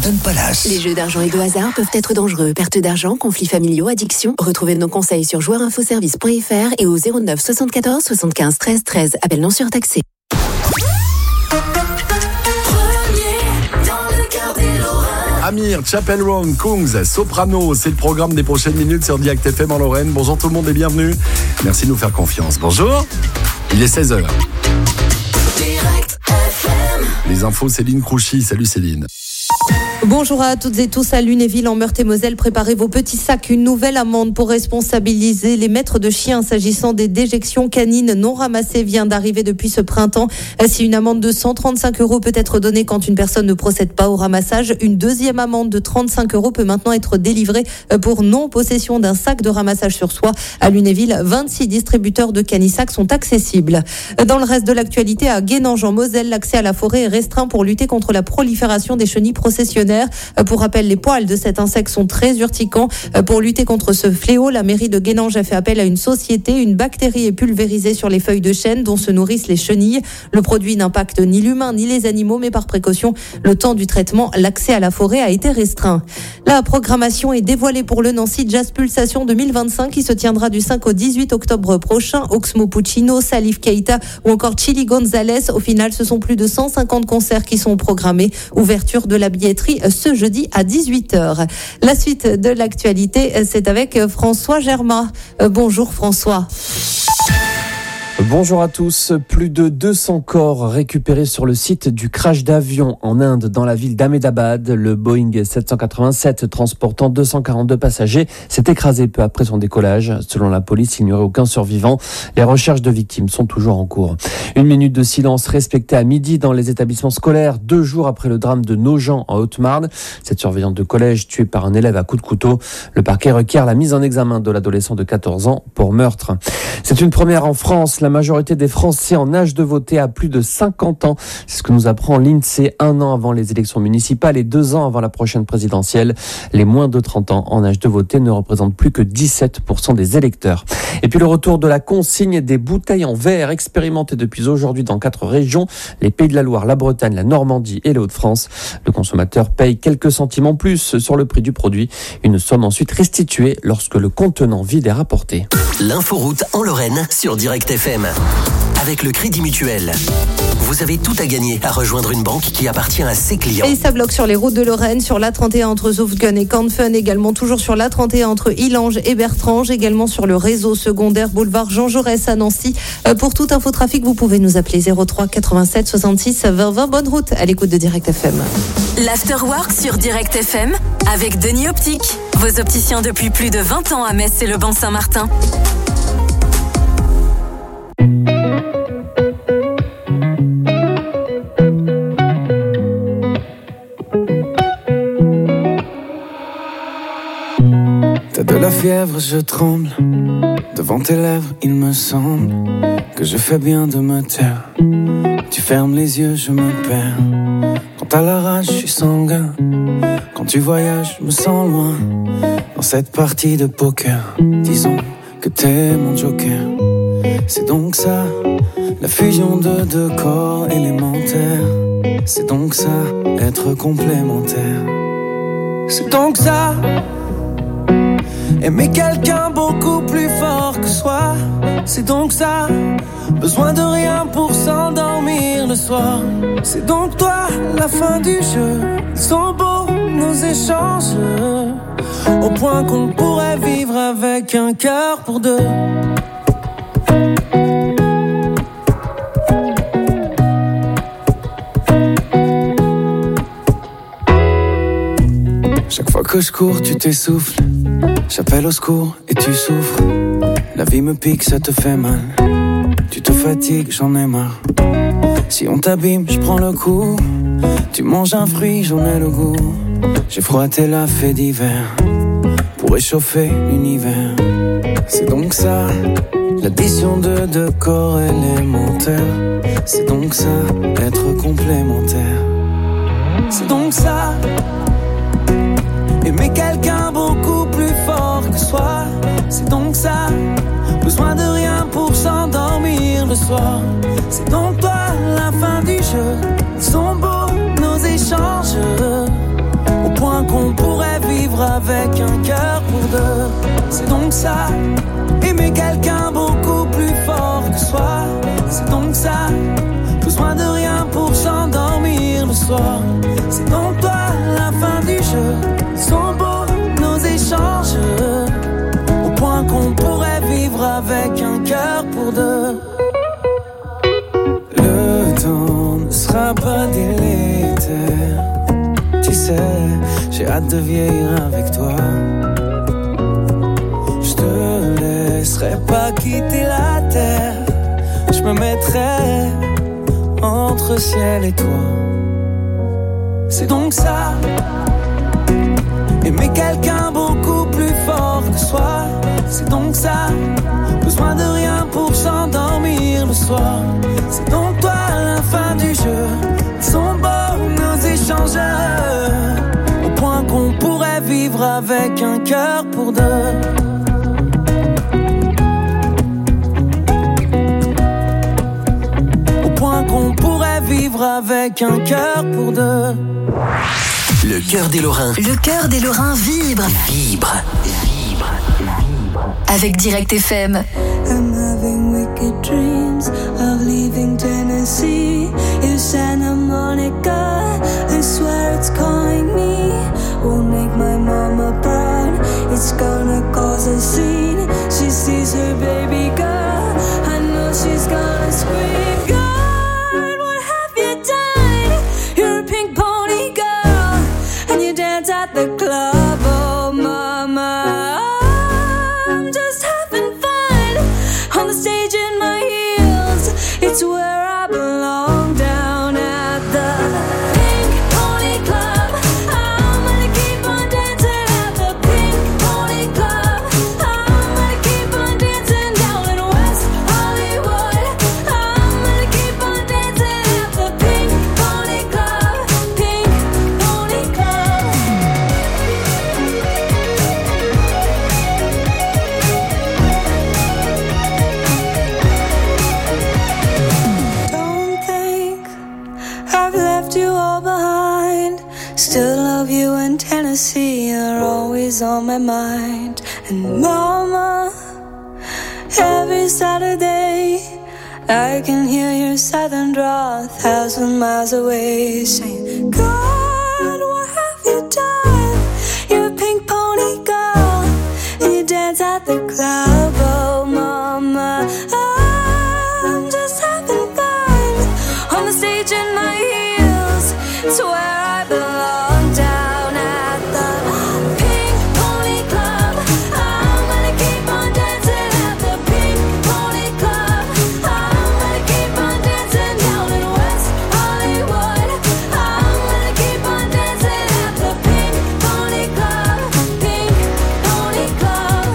Hilton Palace. Les jeux d'argent et de hasard peuvent être dangereux. Perte d'argent, conflits familiaux, addiction. Retrouvez nos conseils sur joueurinfoservice.fr et au 09 74 75 13 13. Appel non surtaxé. Amir, Chapel Roan, Kungs, Soprano, c'est le programme des prochaines minutes sur Direct FM en Lorraine. Bonjour tout le monde et bienvenue. Merci de nous faire confiance. Bonjour, il est 16h. Les infos, Céline Crouchy. Salut Céline. Bonjour à toutes et tous. À Lunéville, en Meurthe-et-Moselle, préparez vos petits sacs. Une nouvelle amende pour responsabiliser les maîtres de chiens s'agissant des déjections canines non ramassées vient d'arriver depuis ce printemps. Si une amende de 135 € peut être donnée quand une personne ne procède pas au ramassage, une deuxième amende de 35 € peut maintenant être délivrée pour non-possession d'un sac de ramassage sur soi. À Lunéville, 26 distributeurs de canisacs sont accessibles. Dans le reste de l'actualité, à Guénange, en Moselle, l'accès à la forêt est restreint pour lutter contre la prolifération des chenilles processionnaires. Pour rappel, les poils de cet insecte sont très urticants. Pour lutter contre ce fléau, la mairie de Guénange a fait appel à une société. Une bactérie est pulvérisée sur les feuilles de chêne dont se nourrissent les chenilles. Le produit n'impacte ni l'humain ni les animaux, mais par précaution, le temps du traitement, l'accès à la forêt a été restreint. La programmation est dévoilée pour le Nancy Jazz Pulsation 2025 qui se tiendra du 5 au 18 octobre prochain. Oxmo Puccino, Salif Keita ou encore Chili Gonzalez. Au final, ce sont plus de 150 concerts qui sont programmés. Ouverture de la billetterie ce jeudi à 18h. La suite de l'actualité, c'est avec François Germain. Bonjour François. Bonjour à tous. Plus de 200 corps récupérés sur le site du crash d'avion en Inde dans la ville d'Ahmedabad. Le Boeing 787 transportant 242 passagers s'est écrasé peu après son décollage. Selon la police, il n'y aurait aucun survivant. Les recherches de victimes sont toujours en cours. Une minute de silence respectée à midi dans les établissements scolaires, 2 jours après le drame de Nogent en Haute-Marne. Cette surveillante de collège tuée par un élève à coups de couteau. Le parquet requiert la mise en examen de l'adolescent de 14 ans pour meurtre. C'est une première en France. La majorité des Français en âge de voter a plus de 50 ans. C'est ce que nous apprend l'INSEE 1 an avant les élections municipales et 2 ans avant la prochaine présidentielle. Les moins de 30 ans en âge de voter ne représentent plus que 17% des électeurs. Et puis le retour de la consigne des bouteilles en verre expérimentée depuis aujourd'hui dans 4 régions, les Pays de la Loire, la Bretagne, la Normandie et les Hauts-de-France. Le consommateur paye quelques centimes en plus sur le prix du produit. Une somme ensuite restituée lorsque le contenant vide est rapporté. L'inforoute en Lorraine sur Direct FM. Avec le Crédit Mutuel, vous avez tout à gagner à rejoindre une banque qui appartient à ses clients. Et ça bloque sur les routes de Lorraine, sur l'A31 entre Zoufgen et Canfun, également toujours sur l'A31 entre Illange et Bertrange, également sur le réseau secondaire boulevard Jean Jaurès à Nancy. Pour tout infotrafic, vous pouvez nous appeler 03 87 66 20 20. Bonne route à l'écoute de Direct FM. L'Afterwork sur Direct FM avec Denis Optique. Vos opticiens depuis plus de 20 ans à Metz et le Ban Saint-Martin. T'as de la fièvre, je tremble. Devant tes lèvres, il me semble que je fais bien de me taire. Tu fermes les yeux, je me perds. Quand t'as la rage, je suis sanguin. Quand tu voyages, je me sens loin. Dans cette partie de poker, disons que t'es mon joker. C'est donc ça, la fusion de 2 corps élémentaires. C'est donc ça, être complémentaire. C'est donc ça, aimer quelqu'un beaucoup plus fort que soi. C'est donc ça, besoin de rien pour s'endormir le soir. C'est donc toi, la fin du jeu. Ils sont beaux nos échanges, au point qu'on pourrait vivre avec un cœur pour 2. Chaque fois que je cours, tu t'essouffles. J'appelle au secours et tu souffres. La vie me pique, ça te fait mal. Tu te fatigues, j'en ai marre. Si on t'abîme, je prends le coup. Tu manges un fruit, j'en ai le goût. J'ai froissé la fée d'hiver pour réchauffer l'univers. C'est donc ça, l'addition de 2 corps élémentaires. C'est donc ça, être complémentaire. C'est donc ça, aimer quelqu'un beaucoup plus fort que soi. C'est donc ça, besoin de rien pour s'endormir le soir. C'est donc toi, la fin du jeu. Ils sont beaux nos échanges, donc ça. Aimer quelqu'un beaucoup plus fort que soi, c'est donc ça. Besoin de rien pour s'endormir le soir. C'est donc toi la fin du jeu. Sont beaux nos échanges, au point qu'on pourrait vivre avec un cœur pour deux. Le temps ne sera pas délétère. Tu sais, j'ai hâte de vieillir avec toi. Je te laisserai pas quitter la terre. Je me mettrai entre ciel et toi. C'est donc ça. Aimer quelqu'un beaucoup plus fort que soi, c'est donc ça. Besoin de rien pour s'endormir le soir. C'est donc toi la fin du jeu. Ils sont beaux nos échanges, au point qu'on pourrait vivre avec un cœur pour deux. Au point qu'on pourrait vivre avec un cœur pour deux. Le cœur des Lorrains. Le cœur des Lorrains vibre. Vibre. Avec Direct FM. I'm having wicked dreams of leaving Tennessee. In Santa Monica, I swear it's calling me. Won't make my mama proud. It's gonna cause a scene. She sees her baby girl. I know she's gonna scream. God, what have you done? You're a pink pony girl, and you dance at the club. Oh, mama. It's where I belong, down at the Pink Pony Club. I'm gonna keep on dancing at the Pink Pony Club. I'm gonna keep on dancing down in West Hollywood. I'm gonna keep on dancing at the Pink Pony Club. Pink Pony Club. You all behind. Still love you in Tennessee. You're always on my mind. And mama, every Saturday I can hear your southern drawl 1,000 miles away, saying, God, what have you done? You're a pink pony girl, and you dance at the club. Oh mama, I'm just having fun on the stage in my heels. It's where I belong, down at the Pink Pony Club. I'm gonna keep on dancing at the Pink Pony Club. I'm gonna keep on dancing down in West Hollywood. I'm gonna keep on dancing at the Pink Pony Club. Pink Pony Club.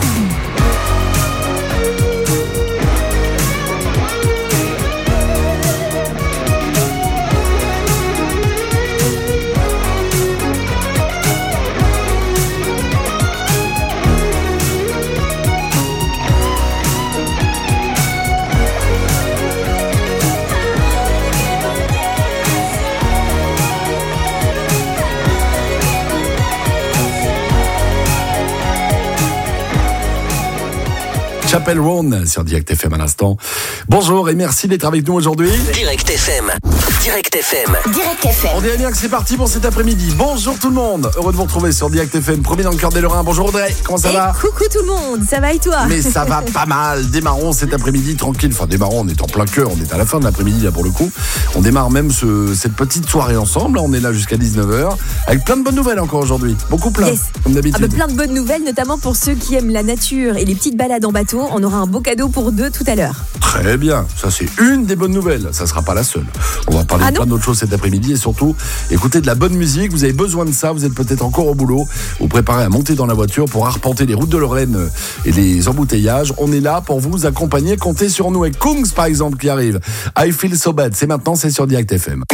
Chapel Roan sur Direct FM à l'instant. Bonjour et merci d'être avec nous aujourd'hui. Direct FM. Direct FM. Direct FM. On dirait bien que c'est parti pour cet après-midi. Bonjour tout le monde. Heureux de vous retrouver sur Direct FM, premier dans le cœur des Lorrains. Bonjour Audrey, comment ça va? Coucou tout le monde, ça va et toi? Mais ça va pas mal. Démarrons cet après-midi tranquille. Enfin, démarrons, on est en plein cœur. On est à la fin de l'après-midi là pour le coup. On démarre même cette petite soirée ensemble. On est là jusqu'à 19h avec plein de bonnes nouvelles encore aujourd'hui. Beaucoup plein, yes. Comme d'habitude. Plein de bonnes nouvelles, notamment pour ceux qui aiment la nature et les petites balades en bateau. On aura un beau cadeau pour deux tout à l'heure. Très bien, ça c'est une des bonnes nouvelles. Ça sera pas la seule. On va parler de plein d'autres choses cet après-midi et surtout écouter de la bonne musique. Vous avez besoin de ça, vous êtes peut-être encore au boulot. Vous préparez à monter dans la voiture pour arpenter les routes de Lorraine et les embouteillages. On est là pour vous accompagner. Comptez sur nous avec Kungs par exemple qui arrive. I Feel So Bad, c'est maintenant, c'est sur Direct FM.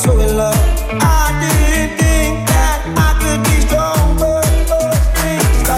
So in love, I didn't think that I could be strong, but things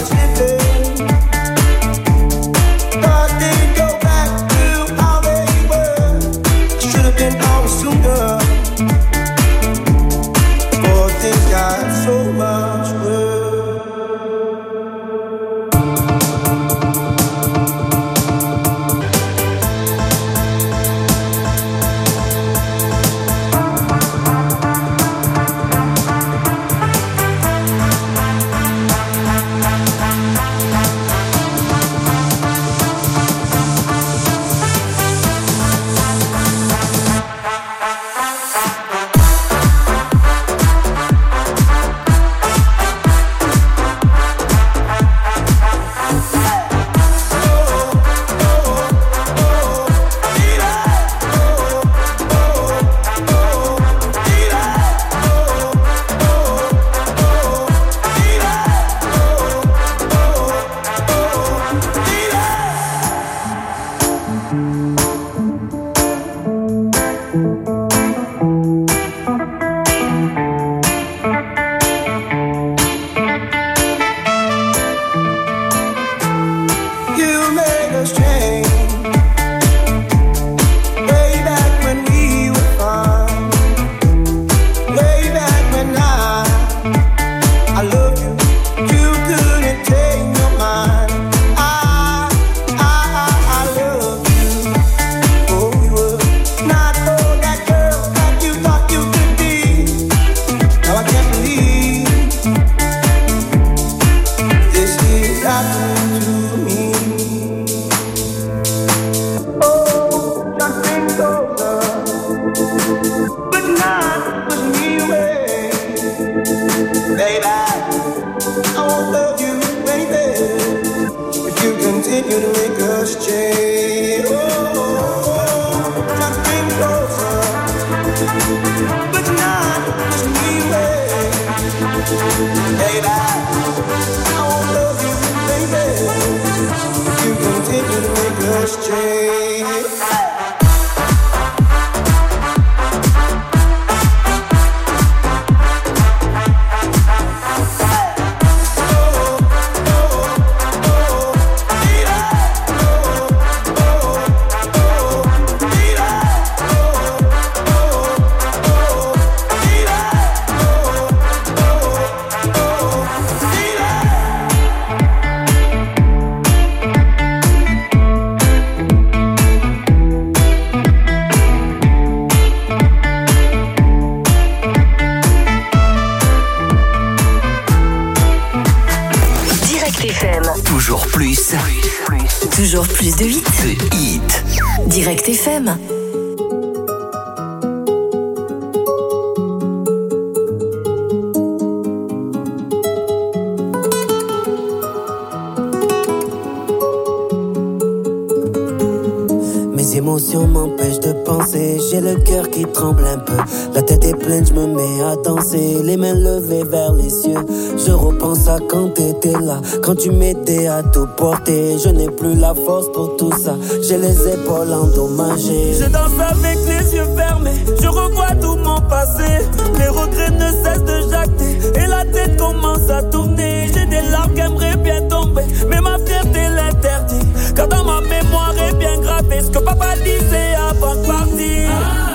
take it away, ricochet. Oh, just get closer, but you're not pushing me away. Baby, I won't love you, baby. You can take it away, ricochet. Toujours plus de hits. The Hit. Direct FM. Mes émotions m'empêchent de penser, j'ai le cœur qui tremble un peu. La tête est pleine, je me mets à danser, les mains levées vers les cieux. Je repense à quand t'étais là, quand tu m'aidais à tout porter. Je n'ai plus la force pour tout ça, j'ai les épaules endommagées. Je danse avec les yeux fermés, je revois tout mon passé. Les regrets ne cessent de jacter, et la tête commence à tourner. J'ai des larmes qui aimeraient bien tomber, mais ma fierté l'interdit. Car dans ma mémoire est bien gravé ce que papa disait avant de partir.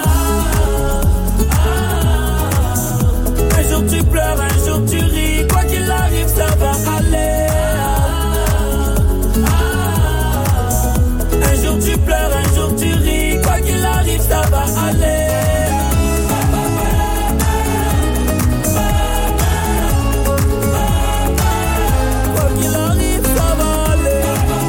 Un jour tu pleures, un jour tu ris, quoi qu'il arrive ça va aller. Un jour tu pleures, un jour tu ris, quoi qu'il arrive ça va aller. Quoi qu'il arrive ça va aller.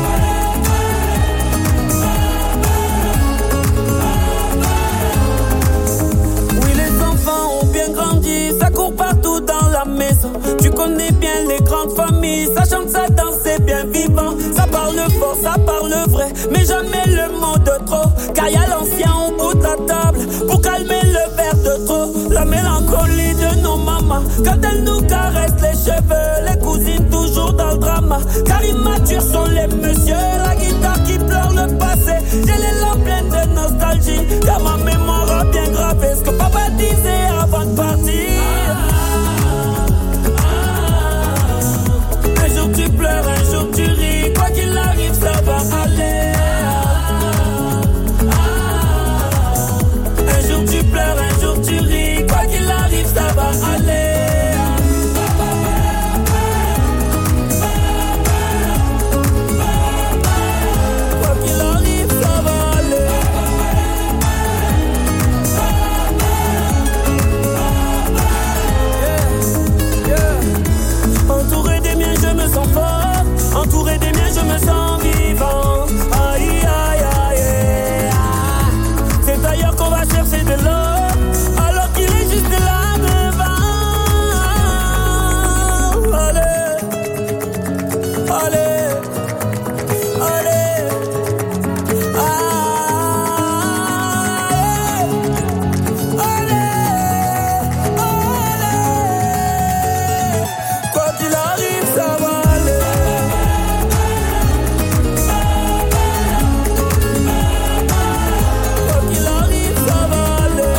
Oui, les enfants ont bien grandi, ça court partout dans la maison. Tu connais bien les grandes familles, ça chante, ça danse, c'est bien vivant. Ça parle fort, ça parle vrai, mais jamais le mot de trop. Car y a l'ancien au bout de la table pour calmer le verre de trop. La mélancolie de nos mamans quand elles nous caressent les cheveux. Les cousines toujours dans le drama, car immatures sont les messieurs. La guitare qui pleure le passé, j'ai les larmes pleines de nostalgie. Car ma mémoire a bien gravé ce que papa disait avant de partir. Un jour tu pleures, un jour tu ris, quoi qu'il arrive ça va aller. Un jour tu pleures, un jour tu ris, quoi qu'il arrive ça va aller. Quoi qu'il arrive ça va aller. Entouré des miens je me sens fort, entouré des miens je me sens vivant. Aïe aïe aïe aïe. C'est ailleurs qu'on va chercher de l'or, alors qu'il est juste là devant. Allez, allez, allez, allez, allez. Quoi qu'il arrive, ça va aller. Quoi qu'il arrive, ça va aller.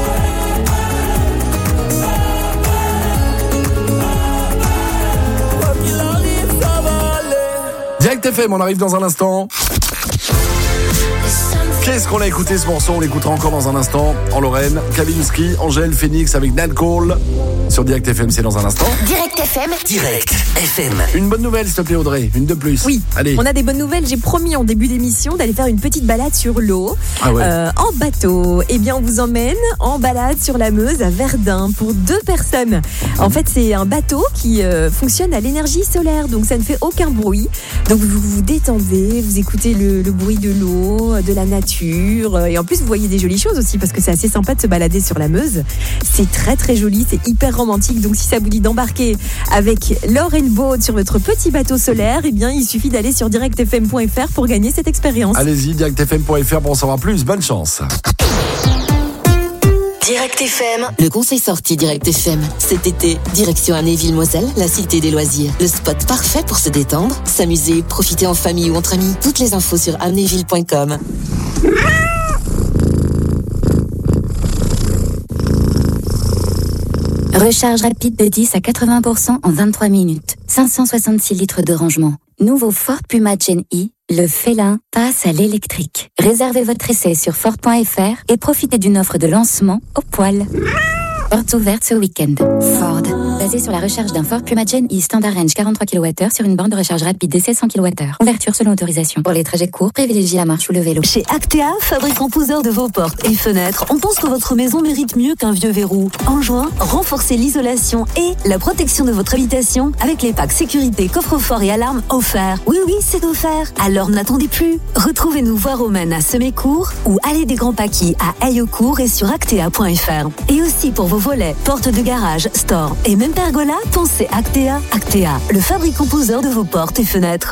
Quoi qu'il arrive, ça va aller. Direct FM, on arrive dans un instant. Qu'est-ce qu'on a écouté ce morceau? On l'écoutera encore dans un instant en Lorraine. Kavinsky, Angèle, Phoenix avec Nat Cole sur Direct FM, c'est dans un instant. Direct FM. Direct FM. Une bonne nouvelle, s'il te plaît, Audrey. Une de plus. Oui, allez. On a des bonnes nouvelles. J'ai promis en début d'émission d'aller faire une petite balade sur l'eau, Ah ouais. en bateau. Eh bien, on vous emmène en balade sur la Meuse à Verdun pour 2 personnes. En fait, c'est un bateau qui fonctionne à l'énergie solaire, donc ça ne fait aucun bruit. Donc vous vous détendez, vous écoutez le bruit de l'eau, de la nature, et en plus vous voyez des jolies choses aussi parce que c'est assez sympa de se balader sur la Meuse. C'est très très joli, c'est hyper romantique. Donc si ça vous dit d'embarquer avec Lauren Boat sur votre petit bateau solaire, eh bien il suffit d'aller sur directfm.fr pour gagner cette expérience. Allez-y, directfm.fr pour en savoir plus. Bonne chance. Direct FM. Le conseil sorti Direct FM. Cet été, direction Amnéville-Moselle, la cité des loisirs. Le spot parfait pour se détendre, s'amuser, profiter en famille ou entre amis. Toutes les infos sur amnéville.com. Recharge rapide de 10 à 80% en 23 minutes. 566 litres de rangement. Nouveau Ford Puma Gen E, le félin passe à l'électrique. Réservez votre essai sur Ford.fr et profitez d'une offre de lancement au poil. Portes ouvertes ce week-end. Ford, basé sur la recharge d'un Ford Puma Gen E Standard Range 43 kWh sur une borne de recharge rapide d'essai 100 kWh. Ouverture selon autorisation. Pour les trajets courts, privilégiez la marche ou le vélo. Chez Actea, fabricant poseur de vos portes et fenêtres, on pense que votre maison mérite mieux qu'un vieux verrou. En juin, renforcez l'isolation et la protection de votre habitation avec les packs sécurité, coffre-fort et alarme offerts. Oui, c'est offert. Alors n'attendez plus. Retrouvez-nous voie romaine à Semécourt ou allée des Grands Paquis à Heillecourt et sur actea.fr. Et aussi pour vos volets, portes de garage, store et même pergola, pensez Actea. Actea, le fabricant poseur de vos portes et fenêtres.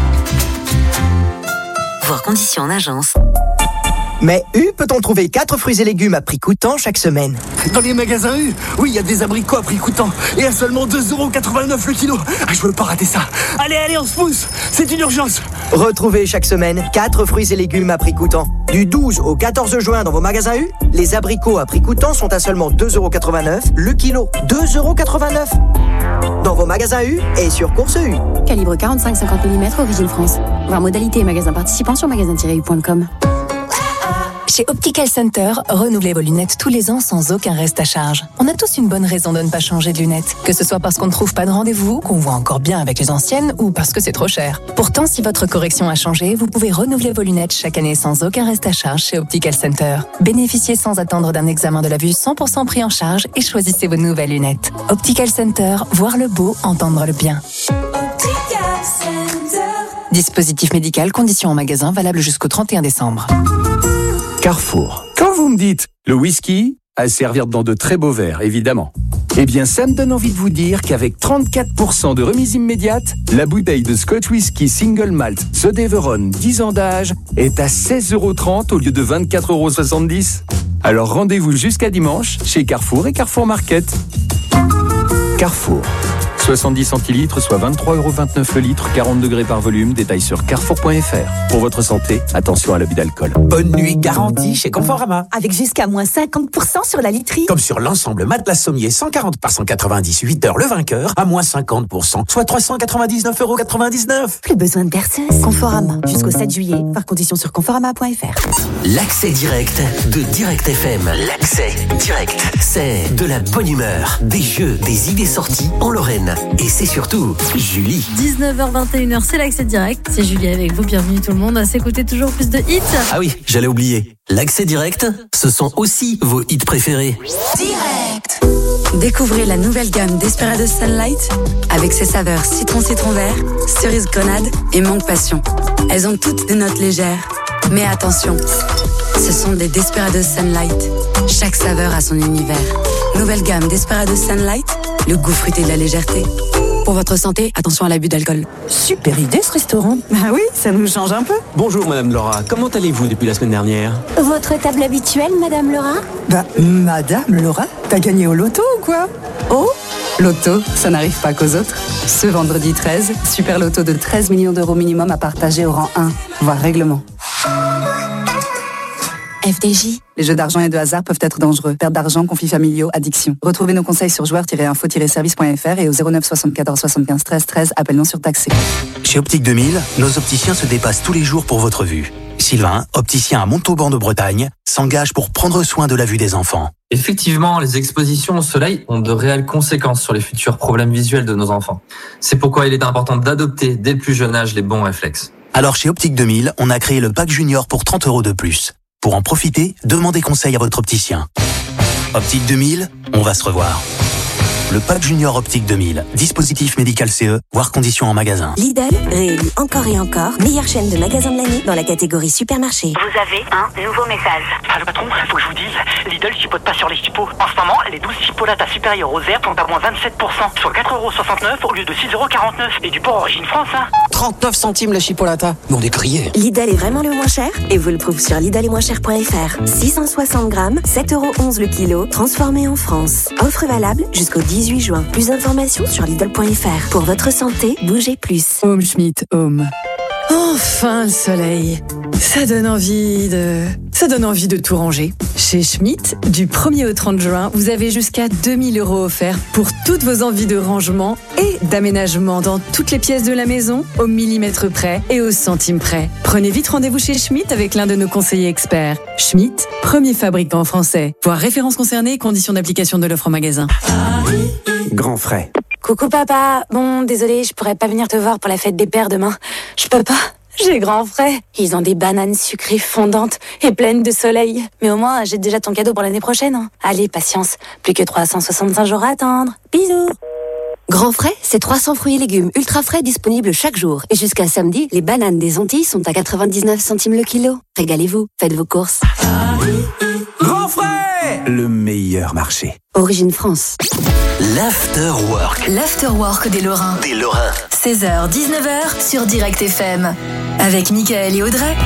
Voir conditions en agence. Mais U, peut-on trouver 4 fruits et légumes à prix coûtant chaque semaine? Dans les magasins U, oui, il y a des abricots à prix coûtant et à seulement 2,89€ le kilo. Je veux pas rater ça. Allez, on se pousse, c'est une urgence. Retrouvez chaque semaine 4 fruits et légumes à prix coûtant. Du 12 au 14 juin dans vos magasins U, les abricots à prix coûtant sont à seulement 2,89€ le kilo. 2,89€ dans vos magasins U et sur Course U. Calibre 45-50 mm, origine France. Voir modalité et magasins participants sur magasin-u.com. Chez Optical Center, renouvelez vos lunettes tous les ans sans aucun reste à charge. On a tous une bonne raison de ne pas changer de lunettes. Que ce soit parce qu'on ne trouve pas de rendez-vous, qu'on voit encore bien avec les anciennes ou parce que c'est trop cher. Pourtant, si votre correction a changé, vous pouvez renouveler vos lunettes chaque année sans aucun reste à charge chez Optical Center. Bénéficiez sans attendre d'un examen de la vue 100% pris en charge et choisissez vos nouvelles lunettes. Optical Center, voir le beau, entendre le bien. Optical Center. Dispositif médical, conditions en magasin, valable jusqu'au 31 décembre. Carrefour. Quand vous me dites le whisky, à servir dans de très beaux verres, évidemment. Eh bien, ça me donne envie de vous dire qu'avec 34% de remise immédiate, la bouteille de Scotch Whisky Single Malt The Deveron 10 ans d'âge est à 16,30€ au lieu de 24,70€. Alors rendez-vous jusqu'à dimanche chez Carrefour et Carrefour Market. Carrefour. 70 centilitres, soit 23,29€ le litre, 40 degrés par volume. Détail sur carrefour.fr. Pour votre santé, attention à l'abus d'alcool. Bonne nuit garantie chez Conforama. Avec jusqu'à moins 50% sur la literie. Comme sur l'ensemble matelas sommier 140 par 190 8 heures le vainqueur à moins 50%, soit 399,99€. Plus besoin de perceuse. Conforama. Jusqu'au 7 juillet. Par condition sur conforama.fr. L'accès direct de Direct FM. L'accès direct. C'est de la bonne humeur, des jeux, des idées sorties en Lorraine. Et c'est surtout Julie. 19h21h, c'est l'accès direct. C'est Julie avec vous. Bienvenue tout le monde à s'écouter toujours plus de hits. Ah oui, j'allais oublier. L'accès direct, ce sont aussi vos hits préférés. Direct. Découvrez la nouvelle gamme Desperados Sunlight avec ses saveurs citron vert, cerise grenade et mangue passion. Elles ont toutes des notes légères. Mais attention, ce sont des Desperados Sunlight. Chaque saveur a son univers. Nouvelle gamme Desperados Sunlight, le goût fruité de la légèreté. Pour votre santé, attention à l'abus d'alcool. Super idée ce restaurant. Ah oui, ça nous change un peu. Bonjour Madame Laura, comment allez-vous depuis la semaine dernière? Votre table habituelle, Madame Laura? Madame Laura, t'as gagné au loto ou quoi? Oh, loto, ça n'arrive pas qu'aux autres. Ce vendredi 13, super loto de 13 millions d'euros minimum à partager au rang 1, voire règlement. FDJ. Les jeux d'argent et de hasard peuvent être dangereux. Perte d'argent, conflits familiaux, addiction. Retrouvez nos conseils sur joueurs-info-service.fr et au 09 74 75 13 13, appel non surtaxé. Chez Optique 2000, nos opticiens se dépassent tous les jours pour votre vue. Sylvain, opticien à Montauban de Bretagne, s'engage pour prendre soin de la vue des enfants. Effectivement, les expositions au soleil ont de réelles conséquences sur les futurs problèmes visuels de nos enfants. C'est pourquoi il est important d'adopter dès le plus jeune âge les bons réflexes. Alors chez Optique 2000, on a créé le pack junior pour 30€ de plus. Pour en profiter, demandez conseil à votre opticien. Optique 2000, on va se revoir. Le pack Junior Optique 2000. Dispositif médical CE, voire conditions en magasin. Lidl, réélu encore et encore, meilleure chaîne de magasins de l'année dans la catégorie supermarché. Vous avez un nouveau message. Allô patron, faut que je vous dise, Lidl chipote pas sur les chipots. En ce moment, les 12 chipolatas supérieures aux herbes sont à moins 27%, soit 4,69€ au lieu de 6,49€. Et du port origine France, hein. 39 centimes la chipolata. Mais on est grillés. Lidl est vraiment le moins cher et vous le prouve sur lidlesetmoincher.fr. 660 grammes, 7,11€ le kilo, transformé en France. Offre valable jusqu'au 18 juin. Plus d'informations sur lidl.fr. Pour votre santé, bougez plus. Home Schmidt Home. Enfin le soleil. Ça donne envie de tout ranger. Chez Schmidt, du 1er au 30 juin, vous avez jusqu'à 2000 € offerts pour toutes vos envies de rangement et d'aménagement dans toutes les pièces de la maison, au millimètre près et au centime près. Prenez vite rendez-vous chez Schmidt avec l'un de nos conseillers experts. Schmidt, premier fabricant français. Voir références concernées et conditions d'application de l'offre en magasin. Grand frais. Coucou papa, bon désolé, je pourrais pas venir te voir pour la fête des pères demain. Je peux pas, j'ai grand frais. Ils ont des bananes sucrées fondantes et pleines de soleil. Mais au moins, j'ai déjà ton cadeau pour l'année prochaine. Hein. Allez, patience, plus que 365 jours à attendre. Bisous. Grand frais, c'est 300 fruits et légumes ultra frais disponibles chaque jour. Et jusqu'à samedi, les bananes des Antilles sont à 99 centimes le kilo. Régalez-vous, faites vos courses. Grand frais, le meilleur marché. Origine France. L'Afterwork. L'Afterwork des Lorrains. 16h, 19h sur Direct FM. Avec Mickaël et Audrey.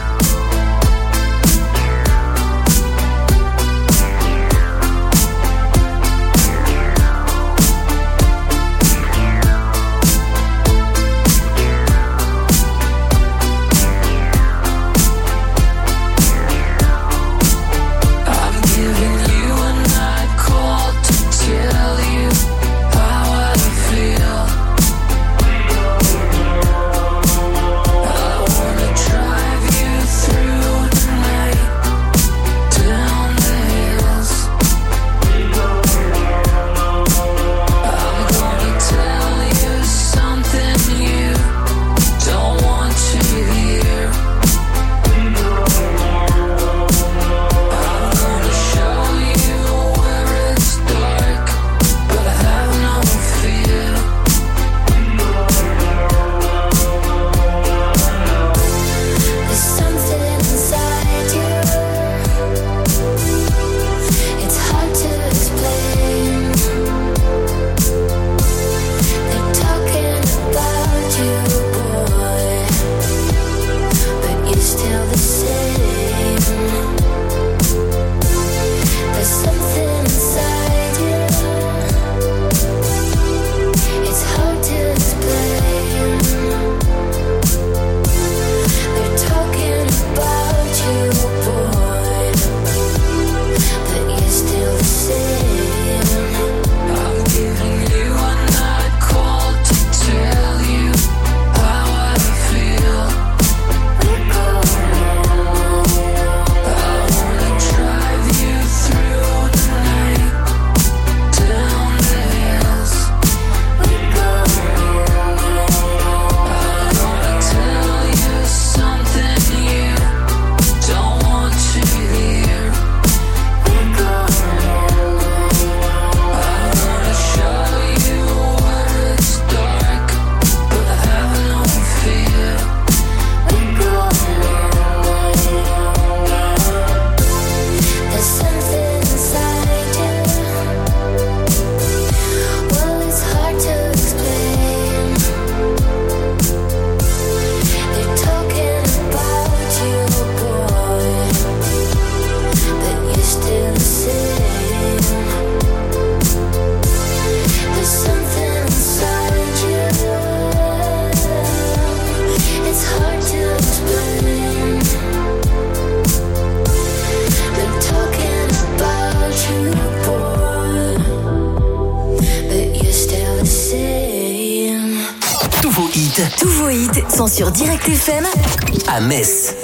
Tous vos hits sont sur Direct FM à Metz.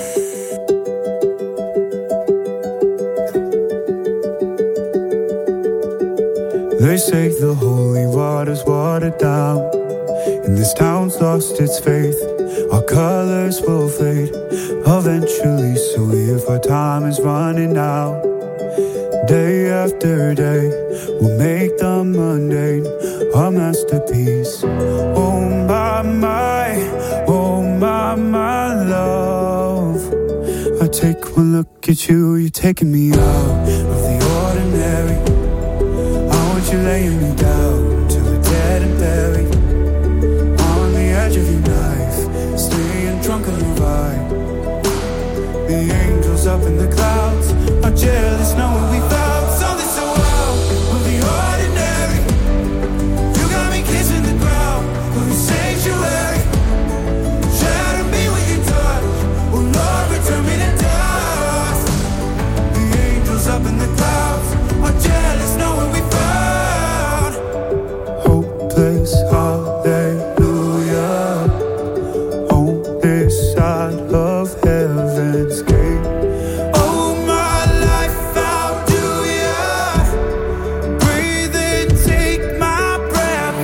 They say the holy water's watered down, and this town's lost its faith. Our colors will fade eventually, so if our time is running out, Day after day, we'll make the mundane a masterpiece. Oh my love. I take one look at you, you're taking me out of the ordinary. I want you laying me down till we're dead and buried. On the edge of your knife, staying drunk on your vibe. The angels up in the clouds are jealous knowing we found something so wild of the ordinary. You got me kissing the ground of your sanctuary. Shatter me with your touch, oh Lord, return me to dust. The angels up in the clouds are jealous knowing we found hopeless hallelujah on this side of heaven's gate. Oh my life, how do ya breathe and take my breath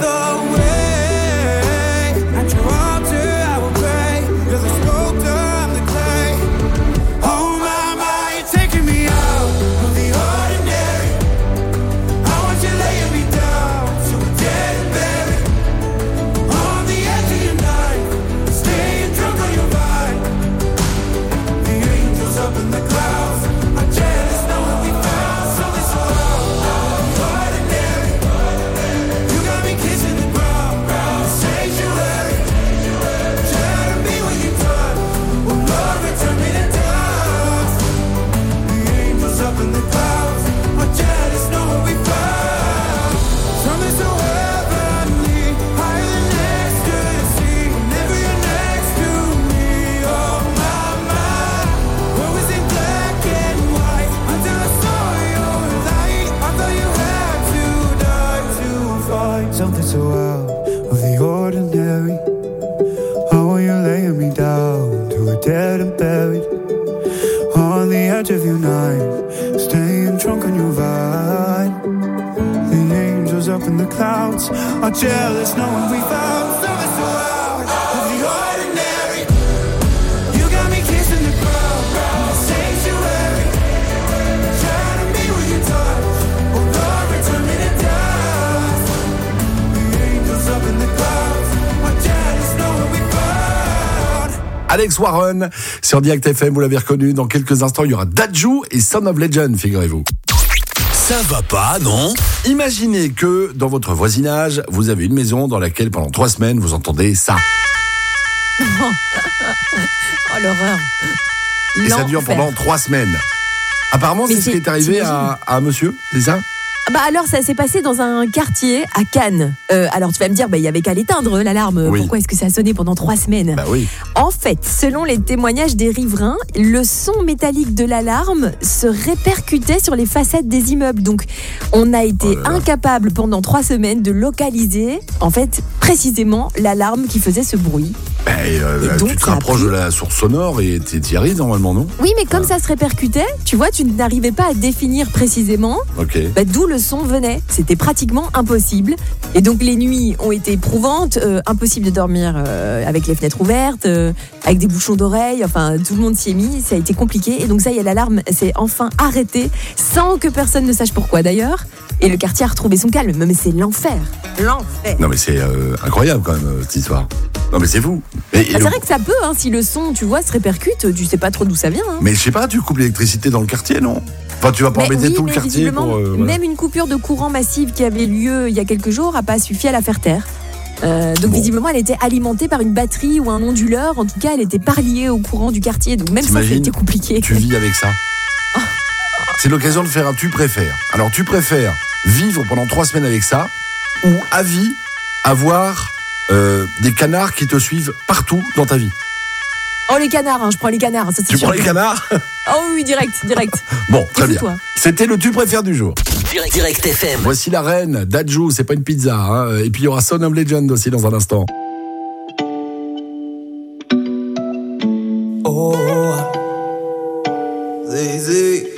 away? At your altar I will pray. You're the sculptor, I'm the clay. Oh my, you're taking me out of the ordinary. I want you laying me down so we're dead and buried. On the edge of your knife, staying drunk on your vine. The angels up in the clouds are jealous knowing we found something so ordinary. You got me kissing the ground, sanctuary. Shatter me when you touch, oh Lord, return me to dust. The angels up in the clouds are jealous knowing we found something so heavenly, higher than ecstasy. Whenever you're next to me, oh my, what was in black and white until I saw your light. I thought you had to die to find something so out of the ordinary. How are you laying me down till we're dead and buried? On the edge of your knife, staying drunk on your vine. The angels up in the clouds are jealous knowing we found something so out of the ordinary. You got me kissing the ground, sanctuary. Shatter me with your touch, oh Lord, return me to dust. The angels up in the clouds are jealous knowing we found. Alex Warren sur Direct FM, vous l'avez reconnu. Dans quelques instants, il y aura Dadju et Son of Legend, figurez-vous. Ça va pas, non? Imaginez que dans votre voisinage, vous avez une maison dans laquelle pendant 3 semaines, vous entendez ça. Oh l'horreur. Et ça dure pendant 3 semaines. Apparemment, c'est ce qui est arrivé à un monsieur, c'est ça? Bah alors ça s'est passé dans un quartier à Cannes. Alors tu vas me dire, il y avait qu'à l'éteindre l'alarme. Oui. Pourquoi est-ce que ça a sonné pendant 3 semaines? Bah oui. En fait, selon les témoignages des riverains, le son métallique de l'alarme se répercutait sur les façades des immeubles. Donc on a été incapable pendant 3 semaines de localiser, en fait, précisément l'alarme qui faisait ce bruit. Donc, tu te rapproches de la source sonore et t'y arrives normalement, non? Oui, mais comme ça se répercutait, tu vois, tu n'arrivais pas à définir précisément d'où le son venait. C'était pratiquement impossible. Et donc les nuits ont été éprouvantes, impossible de dormir avec les fenêtres ouvertes, avec des bouchons d'oreilles, enfin tout le monde s'y est mis, ça a été compliqué. Et donc ça y est, l'alarme s'est enfin arrêtée, sans que personne ne sache pourquoi d'ailleurs. Et le quartier a retrouvé son calme, mais c'est l'enfer. L'enfer. Non mais c'est incroyable quand même cette histoire. Non mais c'est fou. C'est vrai que ça peut, si le son, tu vois, se répercute, tu sais pas trop d'où ça vient. Mais je sais pas, tu coupes l'électricité dans le quartier, non? Enfin, tu vas pas embêter tout le quartier pour... Même une coupure de courant massive qui avait lieu il y a quelques jours a pas suffi à la faire taire. Donc visiblement, elle était alimentée par une batterie ou un onduleur. En tout cas, elle était pas liée au courant du quartier. Donc même ça, c'était compliqué. Tu vis avec ça. C'est l'occasion de faire un tu préfères. Alors, tu préfères vivre pendant 3 semaines avec ça ou à vie avoir des canards qui te suivent partout dans ta vie? Oh, les canards, je prends les canards. Ça, tu prends les canards? Oh oui, direct. Bon, très bien. C'était le tu préfères du jour. Direct FM. Voici la reine, Dadju, c'est pas une pizza. Et puis il y aura Son of Legend aussi dans un instant. Oh, Zézé.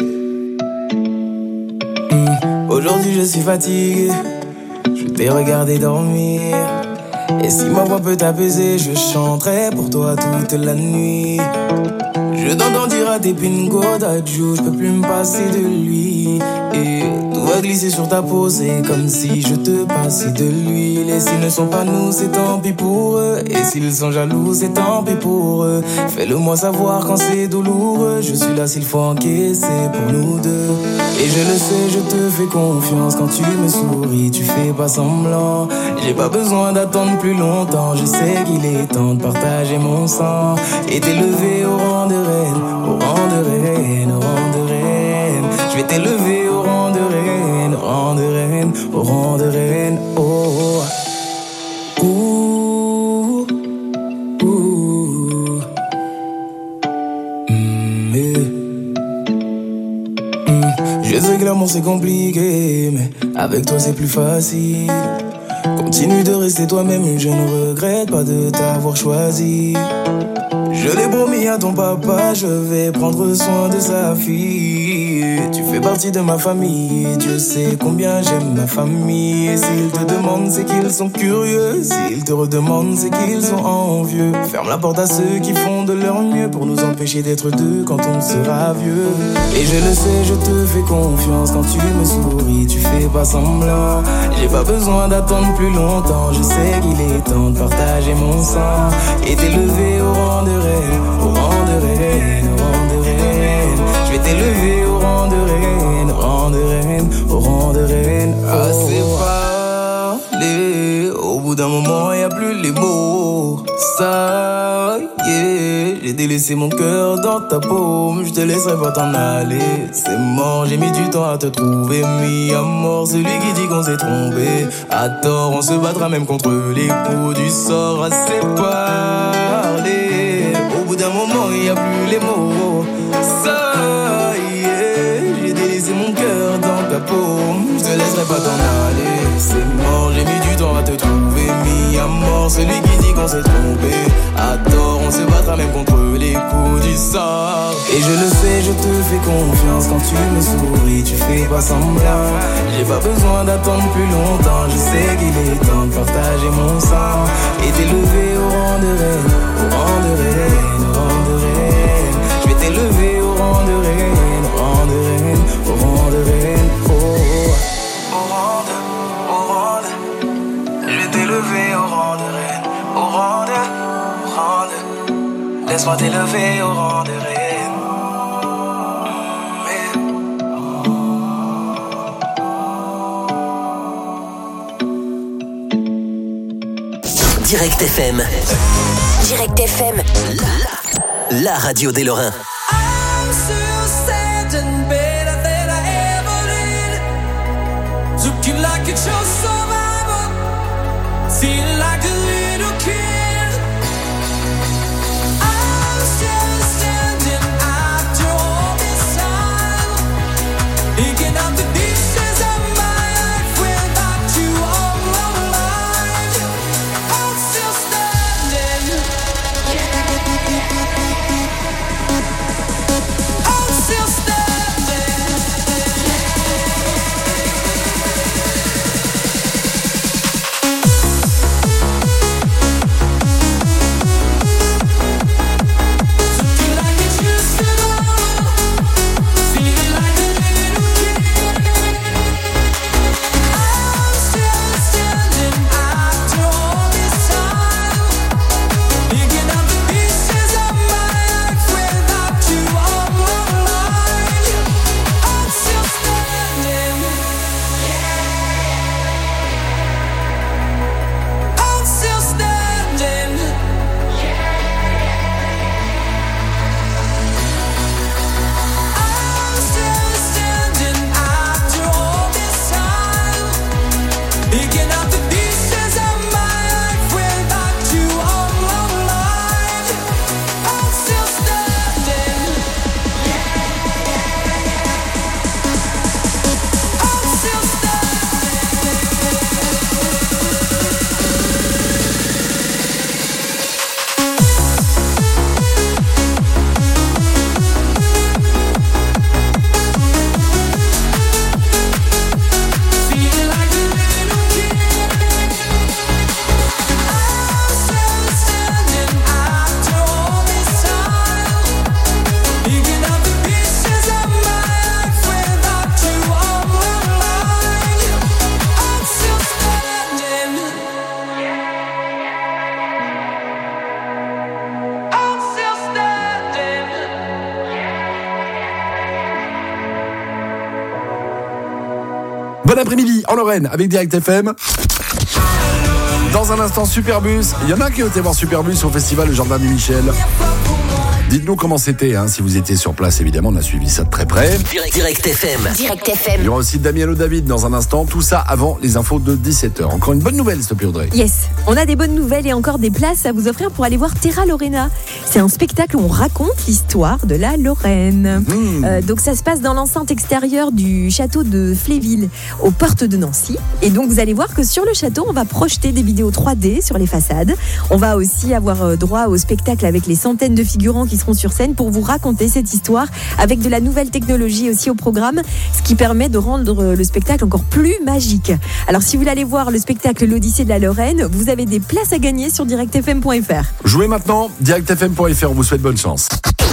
Aujourd'hui je suis fatigué, je t'ai regardé dormir. Et si ma voix peut t'apaiser, je chanterai pour toi toute la nuit. Je t'entends dire à tes pingo d'adjou, je peux plus me passer de lui. Et tout va glisser sur ta peau, c'est comme si je te passais de l'huile. Et s'ils ne sont pas nous, c'est tant pis pour eux. Et s'ils sont jaloux, c'est tant pis pour eux. Fais-le moi savoir quand c'est douloureux. Je suis là s'il faut encaisser pour nous deux. Et je le sais, je te fais confiance. Quand tu me souris, tu fais pas semblant. J'ai pas besoin d'attendre plus longtemps. Je sais qu'il est temps de partager mon sang et t'élever au rang de reine, au rang de reine, au rang de reine. Je vais t'élever au rang de reine, au rang de reine, au rang de reine. Oh, ouh, ouh. Je sais que l'amour c'est compliqué, mais avec toi c'est plus facile. Continue de rester toi-même, je ne regrette pas de t'avoir choisi. Je l'ai promis à ton papa, je vais prendre soin de sa fille. Tu fais partie de ma famille, Dieu sait combien j'aime ma famille. Et s'ils te demandent, c'est qu'ils sont curieux. S'ils te redemandent, c'est qu'ils sont envieux. Ferme la porte à ceux qui font de leur mieux pour nous empêcher d'être deux quand on sera vieux. Et je le sais, je te fais confiance. Quand tu me souris, tu fais pas semblant. J'ai pas besoin d'attendre plus longtemps. Je sais qu'il est temps de partager mon sang et t'élever au rang de reine, au rang de reine, au rang de reine. Je vais t'élever au rang de reine, au rang de reine, au rang de reine. Assez parlé, au bout d'un moment y a plus les mots. Ça y est, j'ai délaissé mon cœur dans ta paume. Je te laisserai pas t'en aller, c'est mort. J'ai mis du temps à te trouver, mis à mort celui qui dit qu'on s'est trompé. À tort, on se battra même contre les coups du sort. Assez parlé, au bout d'un moment y a plus les mots. Ça y est, j'ai délaissé mon cœur dans ta paume. Je te laisserai pas t'en aller, c'est mort. J'ai mis du temps à te trouver, mis à mort celui qui dit qu'on s'est trompé. À tort, on se battra même contre les coups du sort. Et je le sais, je te fais confiance. Quand tu me souris, tu fais pas semblant. J'ai pas besoin d'attendre plus longtemps. Je sais qu'il est temps de partager mon sang et t'élever au rang de reine, au rang de reine, au rang de reine. Je vais t'élever au rang de reine, au rang de reine, au rang de reine. Oh, au rang de, je vais t'élever au rang de reine, au rang de, laisse-moi t'élever au rang de reine. Direct FM. Direct FM. La radio des Lorrains. I'm still standing better than I ever did. Looking like it's your survival. Feeling like a little kid. I'm still standing after all this time. Picking up the pieces of my life without you on my mind. I'm still standing. I'm still standing. Bon après-midi en Lorraine avec Direct FM. Dans un instant, Superbus. Il y en a qui ont été voir Superbus au festival Le Jardin du Michel. Dites-nous comment c'était, si vous étiez sur place, évidemment, on a suivi ça de très près. Direct FM. Direct FM. Il y aura aussi Damien David dans un instant, tout ça avant les infos de 17h. Encore une bonne nouvelle, s'il te plaît, Audrey. Yes, on a des bonnes nouvelles et encore des places à vous offrir pour aller voir Terra Lorena. C'est un spectacle où on raconte l'histoire de la Lorraine. Donc ça se passe dans l'enceinte extérieure du château de Fléville, aux portes de Nancy. Et donc vous allez voir que sur le château, on va projeter des vidéos 3D sur les façades. On va aussi avoir droit au spectacle avec les centaines de figurants qui seront sur scène pour vous raconter cette histoire avec de la nouvelle technologie aussi au programme, ce qui permet de rendre le spectacle encore plus magique. Alors si vous voulez aller voir le spectacle L'Odyssée de la Lorraine, vous avez des places à gagner sur directfm.fr. Jouez maintenant, directfm.fr, on vous souhaite bonne chance.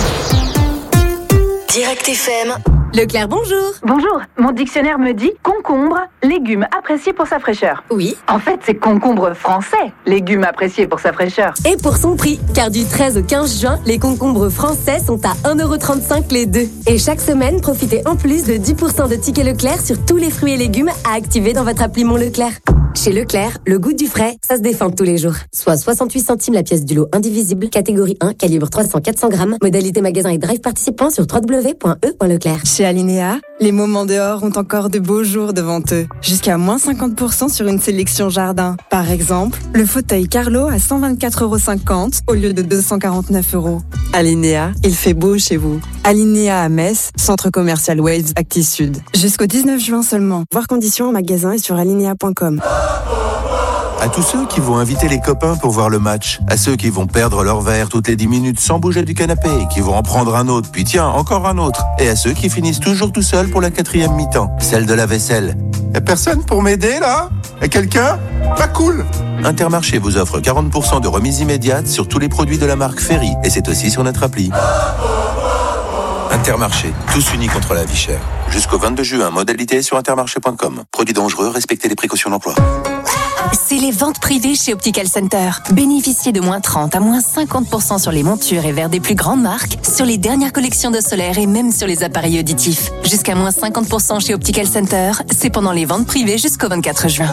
Direct FM. Leclerc, bonjour. Bonjour, mon dictionnaire me dit concombre, légume apprécié pour sa fraîcheur. Oui. En fait, c'est concombre français, légume apprécié pour sa fraîcheur. Et pour son prix, car du 13 au 15 juin, les concombres français sont à 1,35€ les deux. Et chaque semaine, profitez en plus de 10% de tickets Leclerc sur tous les fruits et légumes à activer dans votre appli Mon Leclerc. Chez Leclerc, le goût du frais, ça se défend tous les jours. Soit 68 centimes la pièce du lot indivisible, catégorie 1, calibre 300-400 grammes, modalité magasin et drive participant sur www.e.leclerc. Chez Alinéa, les moments dehors ont encore de beaux jours devant eux. Jusqu'à moins 50% sur une sélection jardin. Par exemple, le fauteuil Carlo à 124,50€ au lieu de 249€. Alinéa, il fait beau chez vous. Alinéa à Metz, centre commercial Waves Actis Sud. Jusqu'au 19 juin seulement. Voir conditions en magasin et sur alinéa.com. À tous ceux qui vont inviter les copains pour voir le match, à ceux qui vont perdre leur verre toutes les 10 minutes sans bouger du canapé, qui vont en prendre un autre, puis tiens, encore un autre, et à ceux qui finissent toujours tout seuls pour la 4e mi-temps, celle de la vaisselle. Y'a personne pour m'aider là ? Y'a quelqu'un ? Pas cool ! Intermarché vous offre 40% de remise immédiate sur tous les produits de la marque Ferry, et c'est aussi sur notre appli. Intermarché, tous unis contre la vie chère. Jusqu'au 22 juin, modalité sur intermarché.com. Produits dangereux, respectez les précautions d'emploi. C'est les ventes privées chez Optical Center. Bénéficiez de moins 30 à moins 50% sur les montures et verres des plus grandes marques, sur les dernières collections de solaire et même sur les appareils auditifs. Jusqu'à moins 50% chez Optical Center, c'est pendant les ventes privées jusqu'au 24 juin.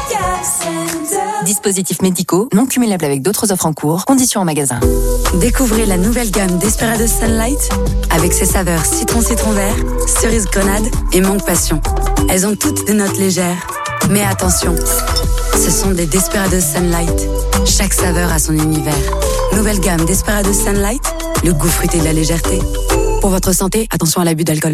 Dispositifs médicaux, non cumulables avec d'autres offres en cours, conditions en magasin. Découvrez la nouvelle gamme Desperados Sunlight avec ses saveurs citron vert, cerise grenade et mangue passion. Elles ont toutes des notes légères. Mais attention, ce sont des Desperados Sunlight. Chaque saveur a son univers. Nouvelle gamme Desperados Sunlight, le goût fruité de la légèreté. Pour votre santé, attention à l'abus d'alcool.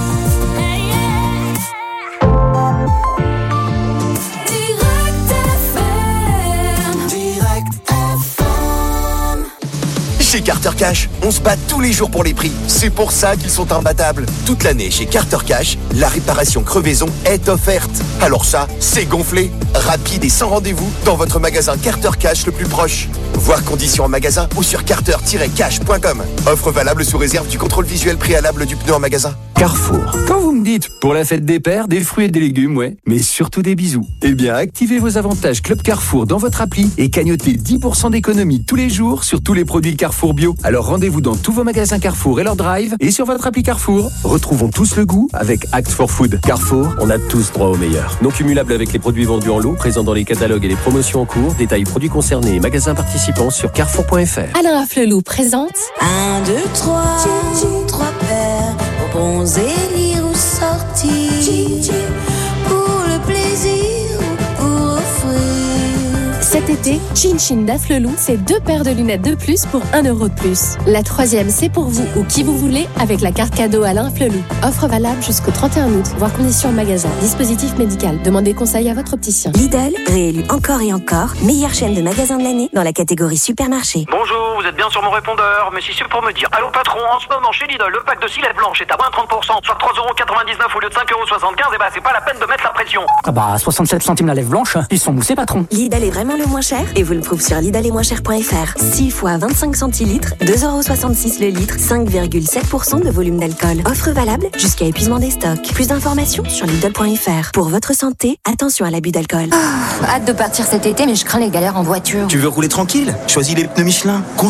Chez Carter Cash, on se bat tous les jours pour les prix. C'est pour ça qu'ils sont imbattables. Toute l'année, chez Carter Cash, la réparation crevaison est offerte. Alors ça, c'est gonflé. Rapide et sans rendez-vous dans votre magasin Carter Cash le plus proche. Voir conditions en magasin ou sur carter-cash.com. Offre valable sous réserve du contrôle visuel préalable du pneu en magasin. Carrefour. Quand vous me dites, pour la fête des pères, des fruits et des légumes, ouais, mais surtout des bisous. Eh bien, activez vos avantages Club Carrefour dans votre appli et cagnotez 10% d'économie tous les jours sur tous les produits Carrefour Bio. Alors rendez-vous dans tous vos magasins Carrefour et leur drive et sur votre appli Carrefour. Retrouvons tous le goût avec Act for Food. Carrefour, on a tous droit au meilleur. Non cumulable avec les produits vendus en lot, présents dans les catalogues et les promotions en cours. Détails produits concernés et magasins participants sur carrefour.fr. Alain Afflelou présente 1, 2, 3, 3 paires pour bronzer, lire ou sortir, pour le plaisir ou pour offrir. Cet été, Chin Chin d'Afflelou, c'est 2 paires de lunettes de plus pour 1€ de plus. La 3e, c'est pour vous ou qui vous voulez avec la carte cadeau Alain Afflelou. Offre valable jusqu'au 31 août. Voir conditions en magasin. Dispositif médical. Demandez conseil à votre opticien. Lidl, réélu encore et encore, meilleure chaîne de magasins de l'année dans la catégorie supermarché. Bonjour, vous êtes bien sur mon répondeur, mais si c'est pour me dire allô patron, en ce moment chez Lidl, le pack de cilettes blanches est à moins 30%, soit 3,99€ au lieu de 5,75€, et bah c'est pas la peine de mettre la pression. Ah bah 67 centimes la lèvre blanche, ils sont moussés patron. Lidl est vraiment le moins cher et vous le prouve sur lidl-et-moins-cher.fr. 6 fois 25 centilitres, 2,66€ le litre, 5,7% de volume d'alcool. Offre valable jusqu'à épuisement des stocks. Plus d'informations sur lidl.fr. Pour votre santé, attention à l'abus d'alcool. Hâte de partir cet été, mais je crains les galères en voiture. Tu veux rouler tranquille ? Choisis les pneus Michelin, conçus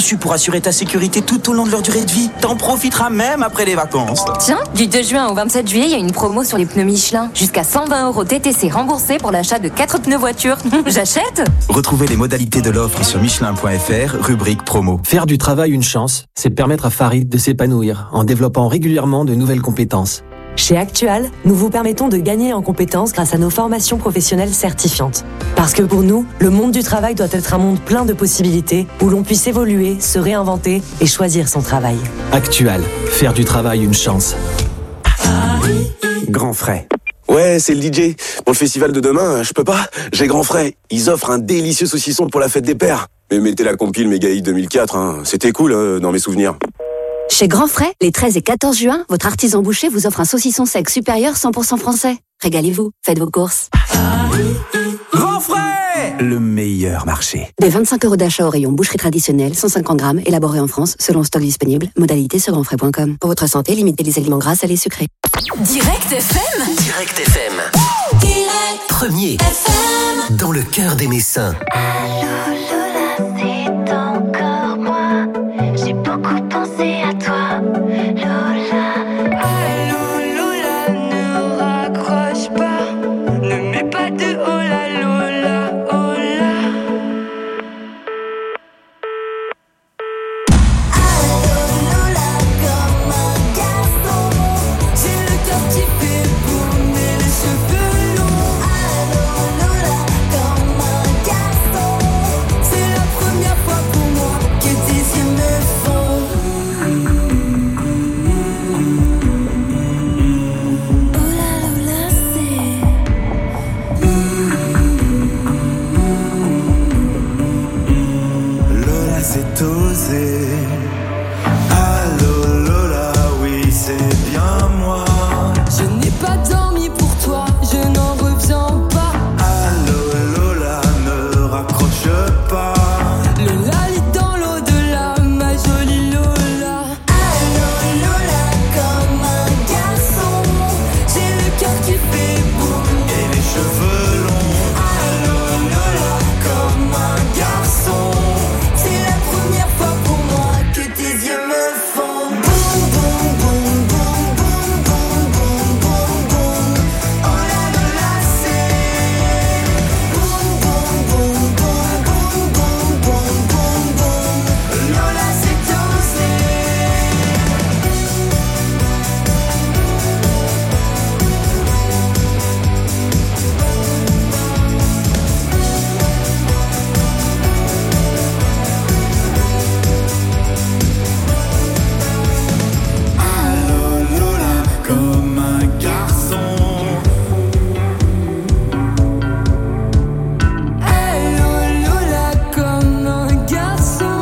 conçu pour assurer ta sécurité tout au long de leur durée de vie. T'en profiteras même après les vacances. Tiens, du 2 juin au 27 juillet, il y a une promo sur les pneus Michelin. Jusqu'à 120 € TTC remboursés pour l'achat de 4 pneus voiture. J'achète. Retrouvez les modalités de l'offre sur Michelin.fr, rubrique promo. Faire du travail une chance, c'est permettre à Farid de s'épanouir en développant régulièrement de nouvelles compétences. Chez Actual, nous vous permettons de gagner en compétences grâce à nos formations professionnelles certifiantes. Parce que pour nous, le monde du travail doit être un monde plein de possibilités où l'on puisse évoluer, se réinventer et choisir son travail. Actual, faire du travail une chance. Grand Frais. Ouais, c'est le DJ. Pour le festival de demain, je peux pas. J'ai Grand Frais. Ils offrent un délicieux saucisson pour la fête des pères. Mais mettez la compile Méga Hit 2004, hein. C'était cool dans mes souvenirs. Chez Grand Frais, les 13 et 14 juin, votre artisan boucher vous offre un saucisson sec supérieur 100% français. Régalez-vous, faites vos courses. Grand Frais, le meilleur marché. Des 25 € d'achat au rayon boucherie traditionnelle, 150 grammes, élaboré en France, selon stock disponible. Modalité sur grandfrais.com. Pour votre santé, limitez les aliments gras, salés, sucrés. Direct FM. Direct FM. Direct Premier. FM. Dans le cœur des Messins. J'ai beaucoup pensé à toi, Lola. Allô, Lola, ne raccroche pas. Ne mets pas de hola, Lola, hola. Allô, Lola, comme un garçon. J'ai le cœur qui fait bourner les cheveux longs. Allô, Lola, comme un garçon. C'est la première fois pour moi que tes yeux me font. Lola, c'est osé. Allô, Lola, oui, c'est bien moi. Je n'ai pas dormi pour toi, je n'en reviens pas. Allô, Lola, ne raccroche pas. Lola lit dans l'au-delà, ma jolie Lola. Allô, Lola, comme un garçon. J'ai le cœur qui fait boum Et les cheveux longs. Allô, Lola, comme un garçon. C'est la première fois pour moi que tes yeux me font boum, boum, boum, boum, boum, boum, boum, boum, boum. Oh là, Lola, c'est boum, boum, boum, boum, boum, boum, boum, boum, boum. Lola, c'est osé. Allô, Lola, comme un garçon. Allô, Lola, comme un garçon.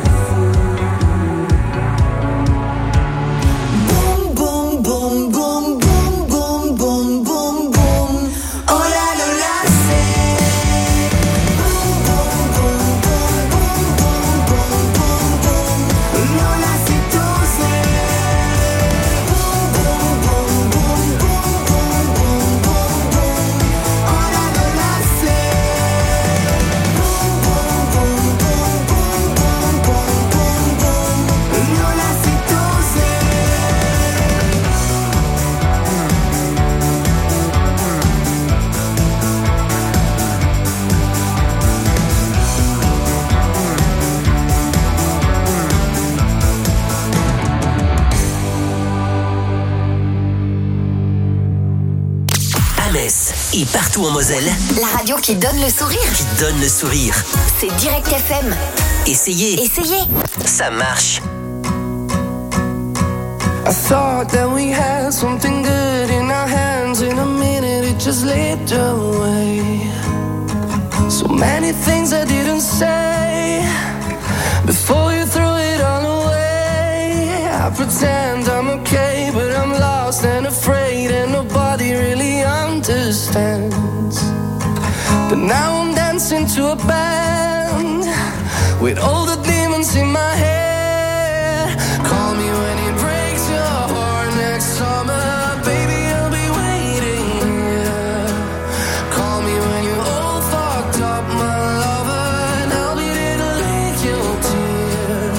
Boum, boum, boum, boum, boum, boum, boum, boum, boum. Oh là, Lola, c'est boum, boum, boum, boum, boum, boum, boum, boum, boum. Lola, c'est osé. Boum, boum, boum, boum, boum, boum, boum, boum, boum. Oh là, Lola, c'est boum, boum, boum, boum, boum, boum, boum, boum, boum. Lola, c'est osé. À Metz et partout en Moselle, La radio qui donne le sourire. qui donne le sourire. C'est Direct FM. Essayez. Essayez. Ça marche. I thought that we had something good in our hands. In a minute, it just slipped away. So many things I didn't say before you threw it all away. I pretend I'm okay, but I'm lost and afraid, and nobody really understands. But now I'm dancing to a band with all the demons in my head. Call me when it breaks your heart next summer, baby, I'll be waiting here. Call me when you're all fucked up, my lover, and I'll be there to lick your tears.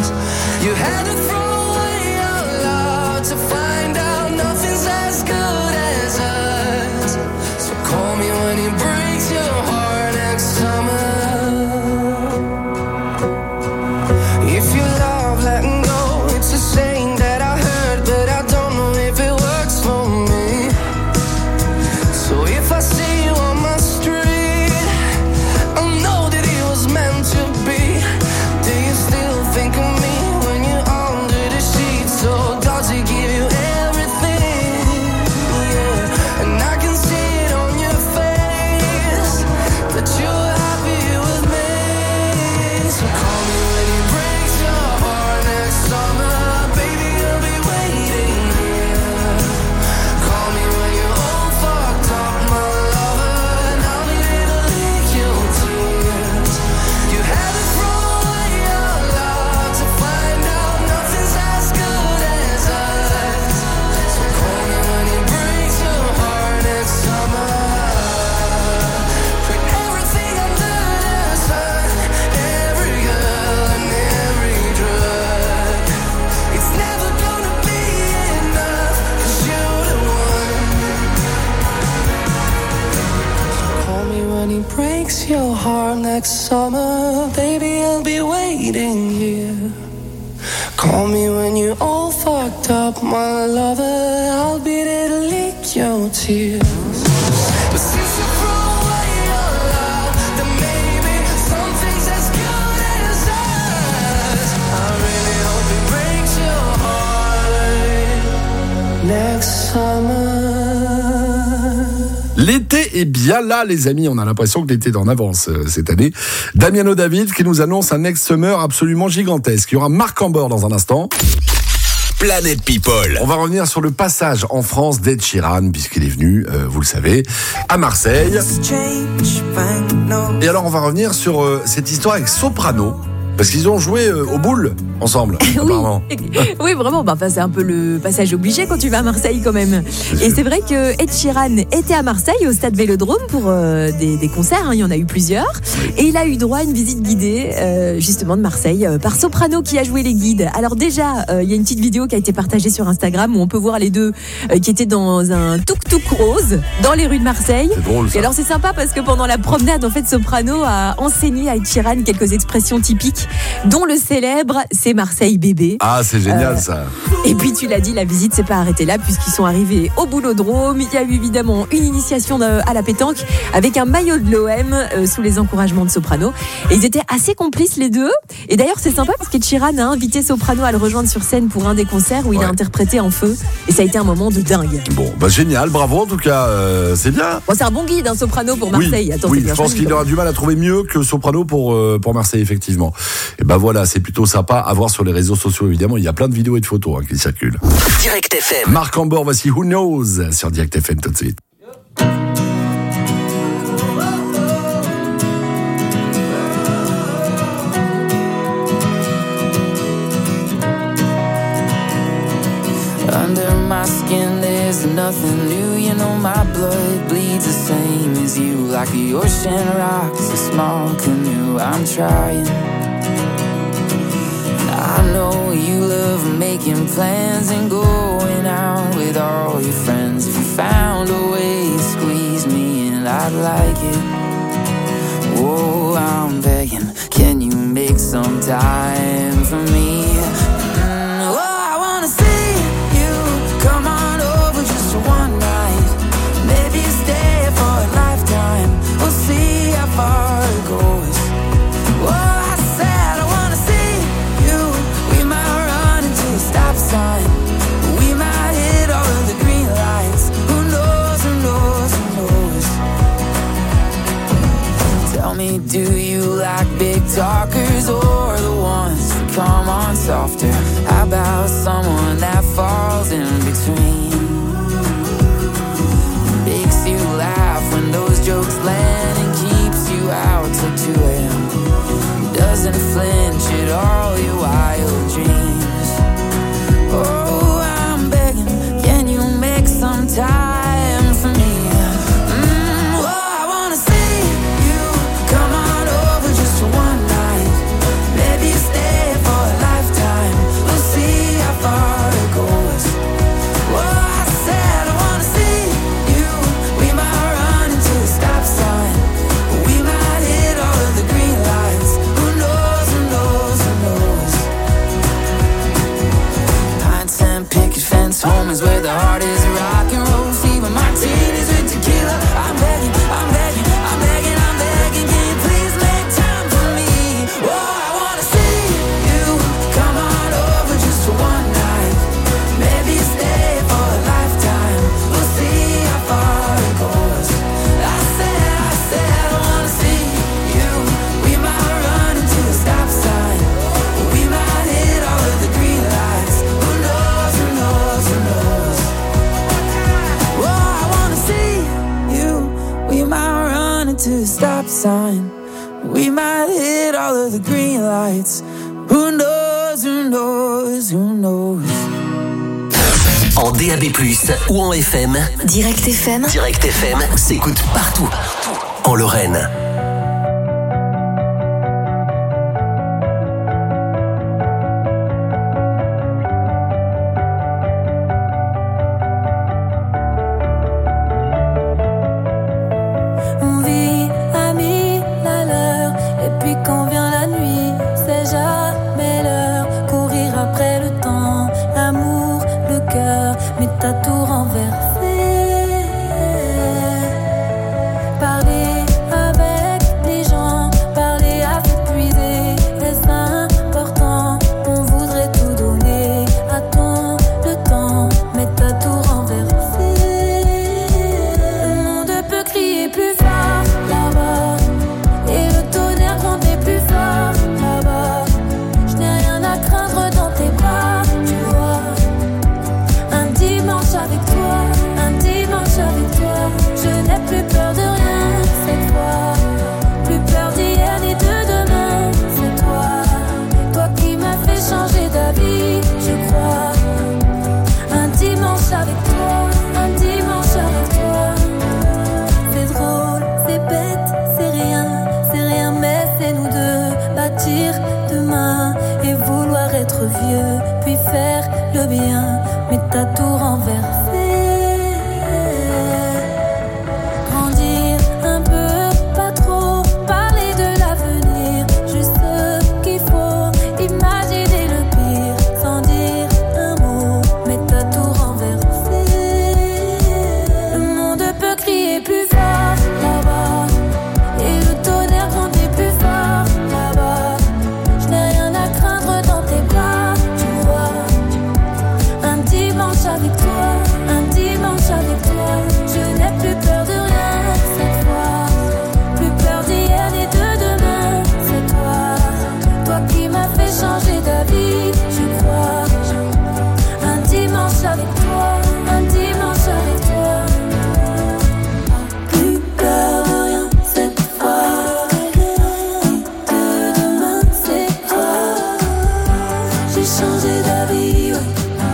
breaks your heart next summer, baby, I'll be waiting here. Call me when you're all fucked up, my lover, I'll be there to lick your tears. But since you throw away your love, then maybe something's as good as us. I really hope it breaks your heart next summer. L'été est bien là, les amis. On a l'impression que l'été est en avance cette année. Damiano David qui nous annonce un Next Summer absolument gigantesque. Il y aura Marc Ambor dans un instant. Planète People. On va revenir sur le passage en France d'Ed Sheeran, puisqu'il est venu, vous le savez, à Marseille. Et alors, on va revenir sur cette histoire avec Soprano. Parce qu'ils ont joué au boule ensemble, apparemment. Oui, vraiment. C'est un peu le passage obligé quand tu vas à Marseille, quand même. Et c'est vrai que Ed Sheeran était à Marseille, au stade Vélodrome, pour des concerts. Il y en a eu plusieurs. Et il a eu droit à une visite guidée, justement, de Marseille, par Soprano, qui a joué les guides. Alors déjà, il y a une petite vidéo qui a été partagée sur Instagram où on peut voir les deux qui étaient dans un tuk-tuk rose dans les rues de Marseille. C'est drôle, ça. Et alors, c'est sympa parce que pendant la promenade, en fait, Soprano a enseigné à Ed Sheeran quelques expressions typiques, dont le célèbre « c'est Marseille bébé ». Ah, c'est génial ça. Et puis tu l'as dit, la visite s'est pas arrêtée là puisqu'ils sont arrivés au Boulodrome. Il y a eu évidemment une initiation à la pétanque avec un maillot de l'OM sous les encouragements de Soprano. Et ils étaient assez complices les deux. Et d'ailleurs c'est sympa parce que Sheeran a invité Soprano à le rejoindre sur scène pour un des concerts où il a interprété En Feu. Et ça a été un moment de dingue. Bon, génial, bravo en tout cas, c'est bien. Bon, c'est un bon guide, Soprano pour Marseille. Oui, attends, je pense qu'il aura du mal à trouver mieux que Soprano pour Marseille, effectivement. Et voilà, c'est plutôt sympa à voir sur les réseaux sociaux, évidemment. Il y a plein de vidéos et de photos qui circulent. Direct FM. Marc Ambor, voici Who Knows sur Direct FM tout de suite. Under my skin there's nothing new. You know my blood bleeds the same as you. Like the ocean rocks a small canoe. I'm trying. I know you love making plans and going out with all your friends. If you found a way to squeeze me in, I'd like it. Oh, I'm begging, can you make some time for me? Oh, I wanna see you. Come on over just for one night. Maybe stay for a lifetime. We'll see how far it goes. Oh, I said I wanna see you. We might run into a stop sign. We might hit all of the green lights. Who knows, who knows, who knows? Tell me, do you like big talkers or the ones that come on softer? How about someone that falls in between? Makes you laugh when those jokes land and keeps you out till 2 a.m. Doesn't flinch at all your wild dreams. Oh, I'm begging, can you make some time for me? Oh, I wanna see you. Come on over just for one night. Maybe stay for a lifetime. We'll see how far it goes. Oh, I said I wanna see you. We might run into a stop sign. We might hit all of the green lights. Who knows, who knows, who knows? Pints and picket fence home is where the heart is. Rock and roll, fever martinis with tequila. I'm begging, I'm begging, I'm begging, I'm begging. Can you please make time for me? Oh, I wanna see you. Come on over just for one night. Maybe stay for a lifetime. We'll see how far it goes. I said I wanna see you. We might run into a stop sign. We might hit all of the green lights. Who knows, who knows, who knows? Oh, I wanna see you. We might run into a stop sign. We might hit all of the green lights. Who knows, who knows, who knows? En DAB+, ou en FM. Direct FM. Direct FM s'écoute partout. En Lorraine. On vit à 1000 partir demain et vouloir être vieux, puis faire le bien, mais t'as tout renversé. Grandir un peu, pas trop, parler de l'avenir, juste ce qu'il faut, imaginer le pire, sans dire un mot, mais t'as tout renversé. Le monde peut crier plus fort là-bas, et le tonnerre grondir plus fort là-bas. Je n'ai rien à craindre dans tes bras, tu vois. Un dimanche avec toi, un dimanche avec toi. Je n'ai plus peur de rien cette fois, plus peur d'hier ni de demain. C'est toi qui m'as fait changer d'avis, je crois. Un dimanche avec toi, un dimanche avec toi. Plus peur de rien cette fois, de demain c'est toi. J'ai changé d'avis, ouais.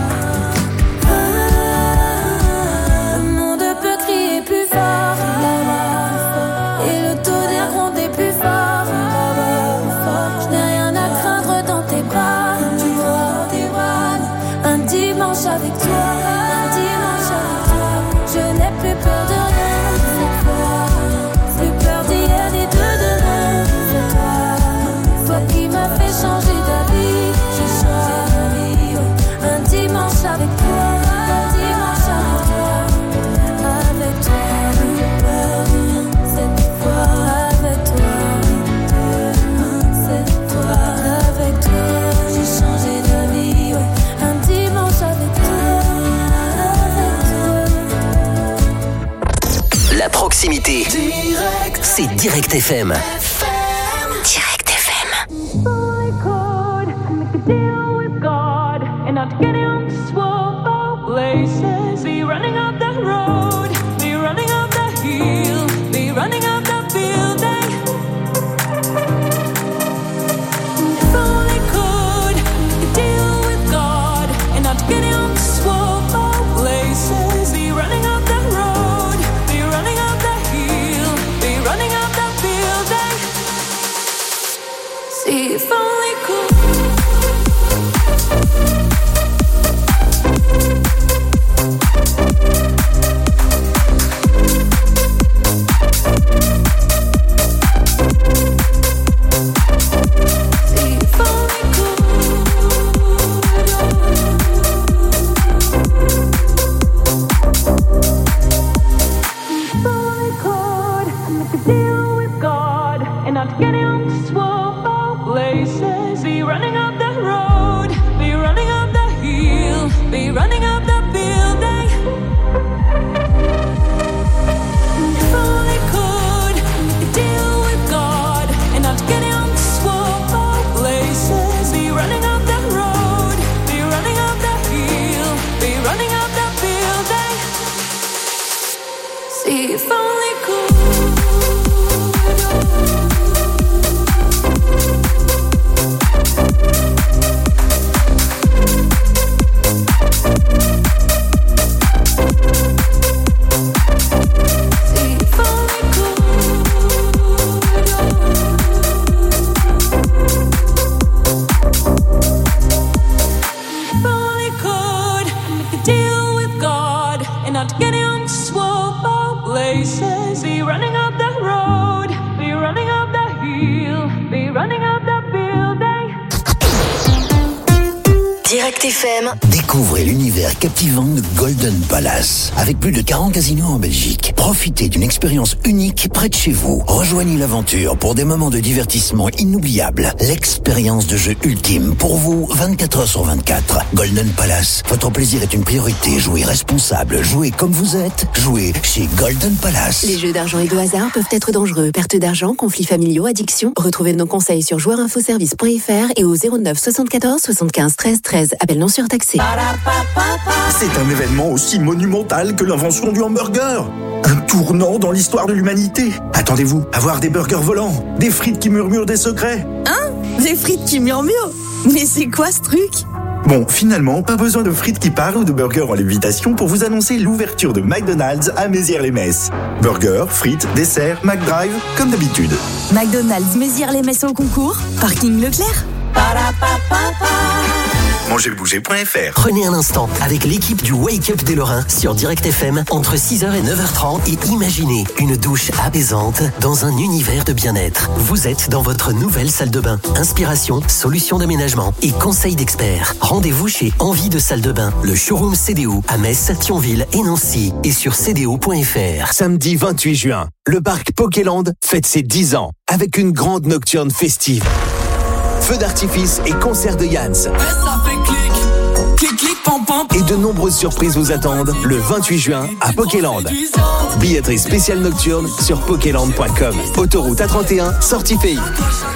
Le monde peut crier plus fort là-bas, et le tonnerre gronder plus fort là-bas. Je n'ai rien à craindre dans tes bras, tu vois. Un dimanche avec toi, un dimanche avec toi. Je n'ai plus peur de rien cette fois, plus peur d'hier ni de demain. C'est toi qui m'as fait changer d'avis, j'ai changé d'avis, ouais. Un dimanche avec toi, un dimanche avec toi. Avec toi, plus peur de rien cette fois. Avec toi, cette fois. Avec toi, j'ai changé d'avis, ouais. Un dimanche avec toi, La proximité, c'est Direct FM. Direct FM. Fully could make a deal with God and not get him to swallow places. Be running up the road, be running up the hill, be running up the building. If only could make a deal with God and not get him to swallow places. Be running up the road, be running up the hill, be running up the building. See if only could. Direct FM. Découvrez l'univers captivant de Golden Palace. Avec plus de 40 casinos en Belgique. Profitez d'une expérience unique près de chez vous. Rejoignez l'aventure pour des moments de divertissement inoubliables. L'expérience de jeu ultime pour vous 24 heures sur 24. Golden Palace. Votre plaisir est une priorité. Jouez responsable. Jouez comme vous êtes. Jouez chez Golden Palace. Les jeux d'argent et de hasard peuvent être dangereux. Perte d'argent, conflits familiaux, addiction. Retrouvez nos conseils sur joueurinfoservice.fr et au 09 74 75 13 13. Appel non surtaxé. C'est un événement aussi monumental que l'invention du hamburger. Un tournant dans l'histoire de l'humanité. Attendez-vous à voir des burgers volants, des frites qui murmurent des secrets. Hein? Des frites qui murmurent? Mais c'est quoi ce truc? Bon, finalement, pas besoin de frites qui parlent ou de burgers en lévitation pour vous annoncer l'ouverture de McDonald's à Mézières-les-Messes. Burgers, frites, desserts, McDrive, comme d'habitude. McDonald's Mézières-les-Messes au concours, parking Leclerc. Mangerbouger.fr. Prenez un instant avec l'équipe du Wake Up des Lorrains sur Direct FM entre 6h et 9h30 et imaginez une douche apaisante dans un univers de bien-être. Vous êtes dans votre nouvelle salle de bain. Inspiration, solutions d'aménagement et conseils d'experts. Rendez-vous chez Envie de Salle de Bain, le showroom CDO à Metz, Thionville et Nancy et sur cdo.fr. Samedi 28 juin, le parc Pokéland fête ses 10 ans avec une grande nocturne festive. Feux d'artifice et concert de Jans. Et de nombreuses surprises vous attendent le 28 juin à Pokéland. Billetterie spéciale nocturne sur pokéland.com. Autoroute A31, sortie pays.